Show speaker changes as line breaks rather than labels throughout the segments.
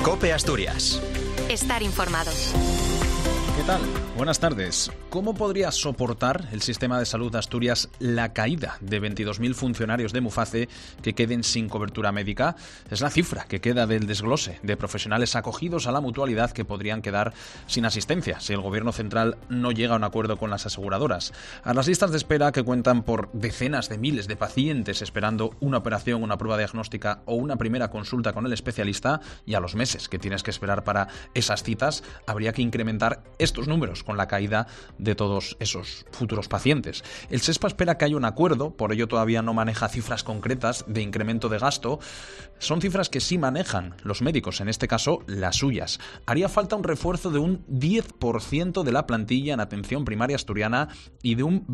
COPE Asturias.
Estar informado.
¿Qué tal? Buenas tardes. ¿Cómo podría soportar el sistema de salud de Asturias la caída de 22.000 funcionarios de Muface que queden sin cobertura médica? Es la cifra que queda del desglose de profesionales acogidos a la mutualidad que podrían quedar sin asistencia si el Gobierno central no llega a un acuerdo con las aseguradoras. A las listas de espera, que cuentan por decenas de miles de pacientes esperando una operación, una prueba diagnóstica o una primera consulta con el especialista, y a los meses que tienes que esperar para esas citas, habría que incrementar estos números con la caída de todos esos futuros pacientes. El SESPA espera que haya un acuerdo, por ello todavía no maneja cifras concretas de incremento de gasto. Son cifras que sí manejan los médicos, en este caso las suyas. Haría falta un refuerzo de un 10% de la plantilla en atención primaria asturiana y de un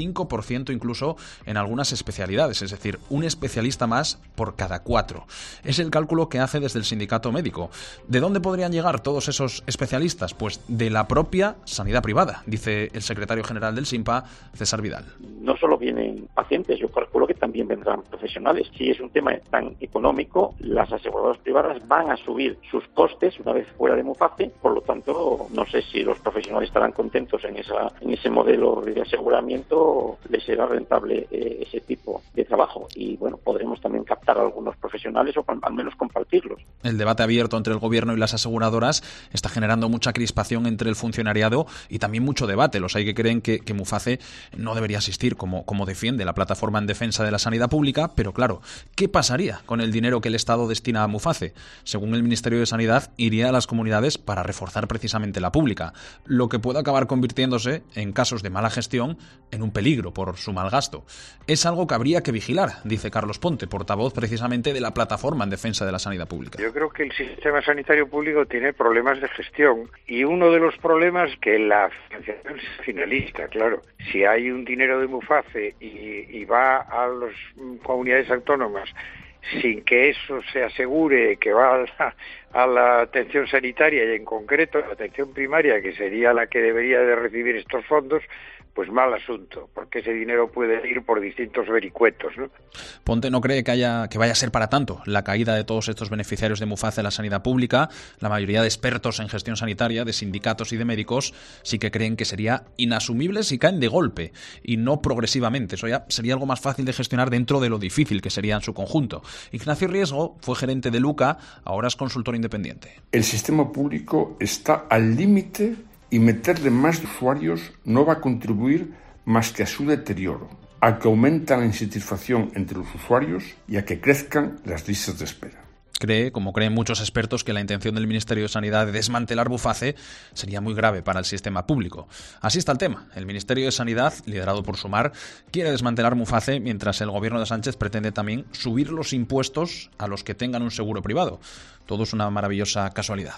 25% incluso en algunas especialidades, es decir, un especialista más por cada 4. Es el cálculo que hace desde el sindicato médico. ¿De dónde podrían llegar todos esos especialistas? Pues de la propia sanidad privada, dice el secretario general del SINPA, César Vidal.
No solo vienen pacientes, yo calculo que también vendrán profesionales. Si es un tema tan económico, las aseguradoras privadas van a subir sus costes una vez fuera de Muface, por lo tanto, no sé si los profesionales estarán contentos en ese modelo de aseguramiento, les será rentable ese tipo de trabajo. Y bueno, podremos también captar a algunos profesionales o al menos compartirlos.
El debate abierto entre el Gobierno y las aseguradoras está generando mucha crispación entre el funcionariado y también mucho debate. Los hay que creen que Muface no debería existir, como defiende la Plataforma en Defensa de la Sanidad Pública, pero claro, ¿qué pasaría con el dinero que el Estado destina a Muface? Según el Ministerio de Sanidad, iría a las comunidades para reforzar precisamente la pública, lo que puede acabar convirtiéndose, en casos de mala gestión, en un peligro por su mal gasto. Es algo que habría que vigilar, dice Carlos Ponte, portavoz precisamente de la Plataforma en Defensa de la Sanidad Pública.
Yo creo que el sistema sanitario público tiene problemas de gestión, y uno de los problemas que la financiación es finalista, claro. Si hay un dinero de Muface y va a las comunidades autónomas sin que eso se asegure que va a la atención sanitaria y en concreto a la atención primaria, que sería la que debería de recibir estos fondos, pues mal asunto, porque ese dinero puede ir por distintos vericuetos, ¿no?
Ponte no cree que vaya a ser para tanto la caída de todos estos beneficiarios de Muface en la sanidad pública. La mayoría de expertos en gestión sanitaria, de sindicatos y de médicos, sí que creen que sería inasumible si caen de golpe y no progresivamente. Eso ya sería algo más fácil de gestionar dentro de lo difícil que sería en su conjunto. Ignacio Riesgo fue gerente de Luca, ahora es consultor independiente.
El sistema público está al límite y meterle más usuarios no va a contribuir más que a su deterioro, a que aumenta la insatisfacción entre los usuarios y a que crezcan las listas de espera.
Cree, como creen muchos expertos, que la intención del Ministerio de Sanidad de desmantelar Muface sería muy grave para el sistema público. Así está el tema. El Ministerio de Sanidad, liderado por Sumar, quiere desmantelar Muface, mientras el Gobierno de Sánchez pretende también subir los impuestos a los que tengan un seguro privado. Todo es una maravillosa casualidad.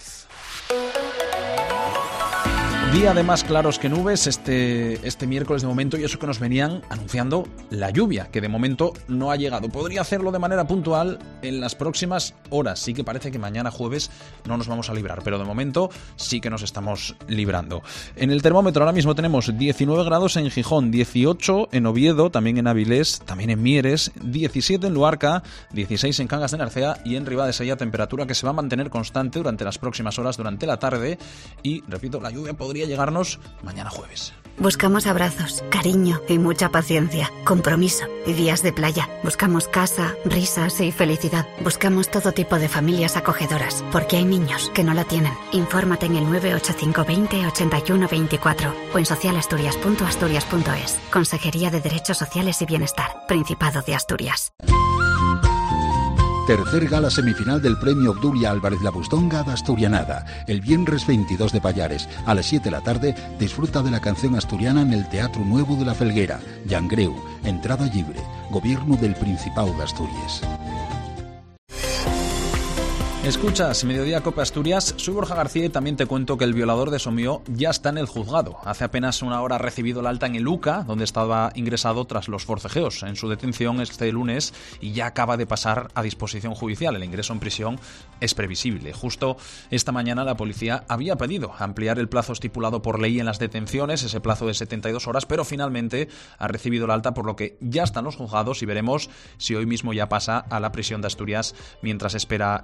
Día de más claros que nubes este miércoles de momento, y eso que nos venían anunciando la lluvia, que de momento no ha llegado. Podría hacerlo de manera puntual en las próximas horas. Sí que parece que mañana jueves no nos vamos a librar, pero de momento sí que nos estamos librando. En el termómetro ahora mismo tenemos 19 grados en Gijón, 18 en Oviedo, también en Avilés, también en Mieres, 17 en Luarca, 16 en Cangas de Narcea y en Ribadesella, temperatura que se va a mantener constante durante las próximas horas, durante la tarde, y repito, la lluvia podría llegarnos mañana jueves.
Buscamos abrazos, cariño y mucha paciencia, compromiso y días de playa. Buscamos casa, risas y felicidad. Buscamos todo tipo de familias acogedoras, porque hay niños que no la tienen. Infórmate en el 985 20 81 24 o en socialasturias.asturias.es. Consejería de Derechos Sociales y Bienestar, Principado de Asturias.
Tercer gala semifinal del Premio Obdulia Álvarez Labustonga de Asturianada. El viernes 22 de Pallares, a las 7 de la tarde, disfruta de la canción asturiana en el Teatro Nuevo de la Felguera. Llangreu, entrada libre. Gobierno del Principado de Asturias.
Escuchas Mediodía Cope Asturias, soy Borja García y también te cuento que el violador de Somío ya está en el juzgado. Hace apenas una hora ha recibido el alta en el Luca, donde estaba ingresado tras los forcejeos en su detención este lunes, y ya acaba de pasar a disposición judicial. El ingreso en prisión es previsible. Justo esta mañana la policía había pedido ampliar el plazo estipulado por ley en las detenciones, ese plazo de 72 horas, pero finalmente ha recibido el alta, por lo que ya están los juzgados y veremos si hoy mismo ya pasa a la prisión de Asturias mientras espera el juicio.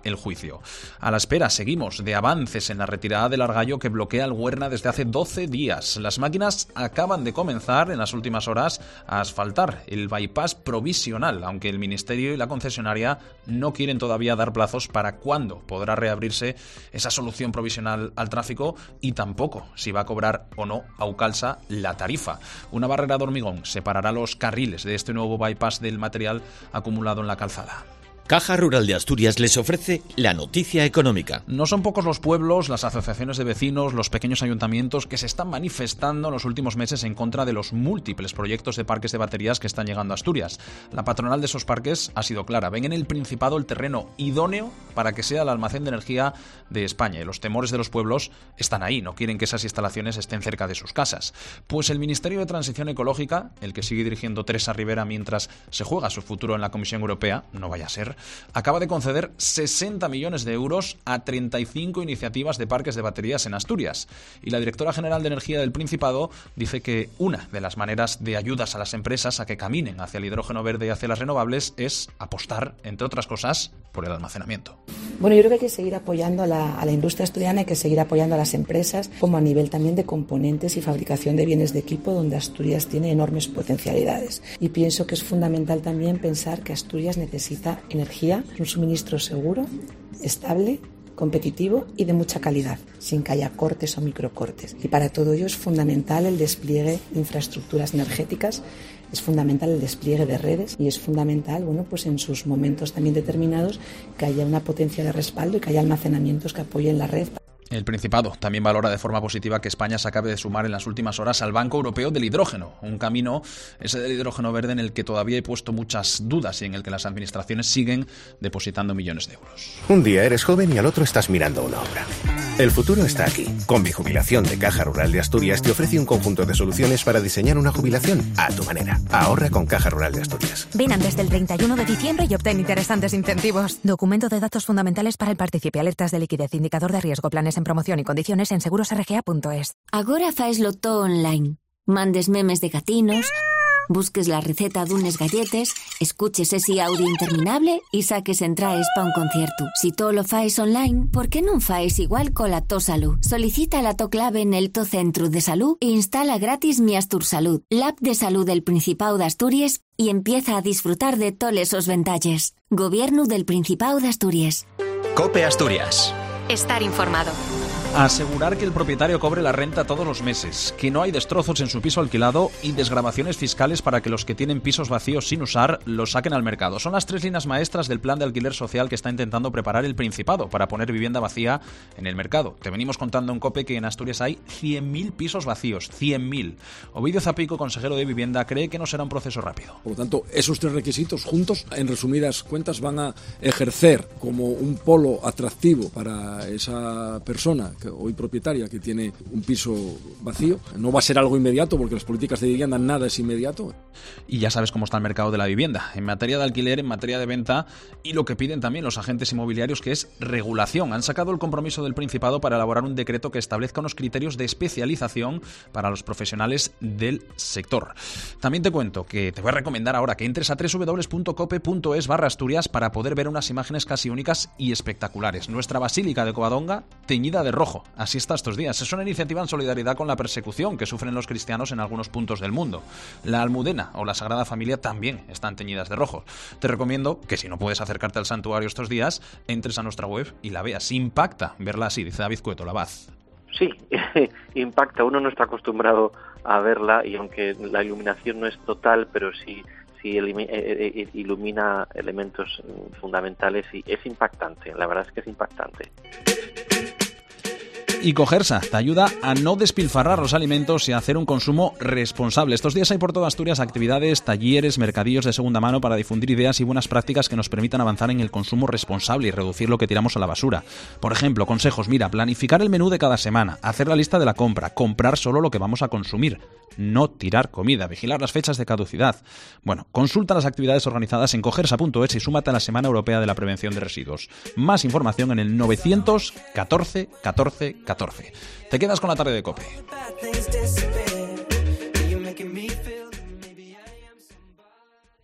negocio. A la espera seguimos de avances en la retirada del argallo que bloquea el Huerna desde hace 12 días. Las máquinas acaban de comenzar en las últimas horas a asfaltar el bypass provisional, aunque el Ministerio y la concesionaria no quieren todavía dar plazos para cuándo podrá reabrirse esa solución provisional al tráfico y tampoco si va a cobrar o no Aucalsa la tarifa. Una barrera de hormigón separará los carriles de este nuevo bypass del material acumulado en la calzada.
Caja Rural de Asturias les ofrece la noticia económica.
No son pocos los pueblos, las asociaciones de vecinos, los pequeños ayuntamientos que se están manifestando en los últimos meses en contra de los múltiples proyectos de parques de baterías que están llegando a Asturias. La patronal de esos parques ha sido clara. Ven en el Principado el terreno idóneo para que sea el almacén de energía de España. Y los temores de los pueblos están ahí. No quieren que esas instalaciones estén cerca de sus casas. Pues el Ministerio de Transición Ecológica, el que sigue dirigiendo Teresa Rivera mientras se juega su futuro en la Comisión Europea, no vaya a ser, acaba de conceder 60 millones de euros a 35 iniciativas de parques de baterías en Asturias. Y la directora general de Energía del Principado dice que una de las maneras de ayudas a las empresas a que caminen hacia el hidrógeno verde y hacia las renovables es apostar, entre otras cosas, por el almacenamiento.
Bueno, yo creo que hay que seguir apoyando a la industria asturiana, hay que seguir apoyando a las empresas, como a nivel también de componentes y fabricación de bienes de equipo, donde Asturias tiene enormes potencialidades. Y pienso que es fundamental también pensar que Asturias necesita energía, un suministro seguro, estable, competitivo y de mucha calidad, sin que haya cortes o microcortes. Y para todo ello es fundamental el despliegue de infraestructuras energéticas, es fundamental el despliegue de redes y es fundamental, pues en sus momentos también determinados, que haya una potencia de respaldo y que haya almacenamientos que apoyen la red.
El Principado también valora de forma positiva que España se acabe de sumar en las últimas horas al Banco Europeo del Hidrógeno, un camino, ese del hidrógeno verde, en el que todavía he puesto muchas dudas y en el que las administraciones siguen depositando millones de euros.
Un día eres joven y al otro estás mirando una obra. El futuro está aquí. Con Mi Jubilación de Caja Rural de Asturias te ofrece un conjunto de soluciones para diseñar una jubilación a tu manera. Ahorra con Caja Rural de Asturias.
Ven antes del 31 de diciembre y obtén interesantes incentivos. Documento de datos fundamentales para el participe, alertas de liquidez, indicador de riesgo, planes en promoción y condiciones en segurosrga.es.
Agora faeslo todo online. Mandes memes de gatinos, busques la receta d'unes galletes, escuches ese audio interminable y saques entraes pa un concierto. Si todo lo faes online, ¿por qué non faes igual cola To Salud? Solicita la to clave en el To Centro de Salud e instala gratis Mi Astursalud, la app de salud del Principado de Asturias, y empieza a disfrutar de toles os ventalles. Gobierno del Principado de Asturias.
COPE Asturias.
Estar informado.
Asegurar que el propietario cobre la renta todos los meses, que no hay destrozos en su piso alquilado y desgravaciones fiscales para que los que tienen pisos vacíos sin usar los saquen al mercado. Son las 3 líneas maestras del plan de alquiler social que está intentando preparar el Principado para poner vivienda vacía en el mercado. Te venimos contando en COPE que en Asturias hay 100.000 pisos vacíos, 100.000. Ovidio Zapico, consejero de Vivienda, cree que no será un proceso rápido.
Por lo tanto, esos 3 requisitos juntos, en resumidas cuentas, van a ejercer como un polo atractivo para esa persona hoy propietaria que tiene un piso vacío. No va a ser algo inmediato porque las políticas de vivienda nada es inmediato.
Y ya sabes cómo está el mercado de la vivienda, en materia de alquiler, en materia de venta, y lo que piden también los agentes inmobiliarios, que es regulación. Han sacado el compromiso del Principado para elaborar un decreto que establezca unos criterios de especialización para los profesionales del sector. También te cuento que te voy a recomendar ahora que entres a www.cope.es/Asturias para poder ver unas imágenes casi únicas y espectaculares. Nuestra Basílica de Covadonga teñida de rojo. Así está estos días. Es una iniciativa en solidaridad con la persecución que sufren los cristianos en algunos puntos del mundo. La Almudena o la Sagrada Familia también están teñidas de rojo. Te recomiendo que, si no puedes acercarte al santuario estos días, entres a nuestra web y la veas. Impacta verla así, dice David Cueto, la Abad.
Sí, impacta. Uno no está acostumbrado a verla, y aunque la iluminación no es total, pero sí ilumina elementos fundamentales, y es impactante. La verdad es que es impactante.
Y Cogersa te ayuda a no despilfarrar los alimentos y a hacer un consumo responsable. Estos días hay por toda Asturias actividades, talleres, mercadillos de segunda mano para difundir ideas y buenas prácticas que nos permitan avanzar en el consumo responsable y reducir lo que tiramos a la basura. Por ejemplo, consejos: planificar el menú de cada semana, hacer la lista de la compra, comprar solo lo que vamos a consumir, no tirar comida, vigilar las fechas de caducidad. Bueno, consulta las actividades organizadas en cogersa.es y súmate a la Semana Europea de la Prevención de Residuos. Más información en el 914 14 14. Te quedas con la tarde de COPE.